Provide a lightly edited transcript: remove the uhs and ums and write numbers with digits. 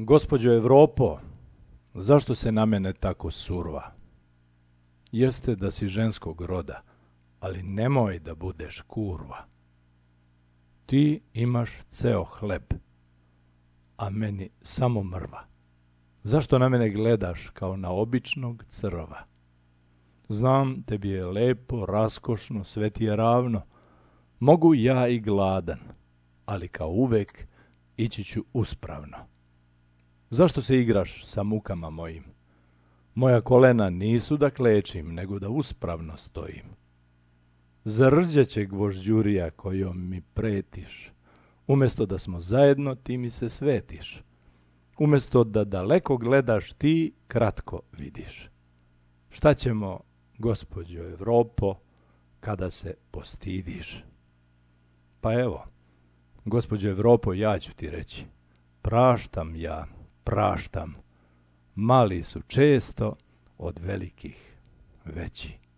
Gospođo Evropo, zašto se na mene tako surva? Jeste da si ženskog roda, ali nemoj da budeš kurva. Ti imaš ceo hleb, a meni samo mrva. Zašto na mene gledaš kao na običnog crva? Znam, tebi je lepo, raskošno, sve ti je ravno. Mogu ja i gladan, ali kao uvek ići ću uspravno. Zašto se igraš sa mukama mojim? Moja kolena nisu da klečim, nego da uspravno stojim. Zarđeće gvožđurija kojom mi pretiš. Umjesto da smo zajedno, ti mi se svetiš. Umjesto da daleko gledaš, ti kratko vidiš. Šta ćemo, gospođo Evropo, kada se postidiš? Pa evo, gospođo Evropo, ja ću ti reći. Praštam ja, praštam. Mali su često od velikih veći.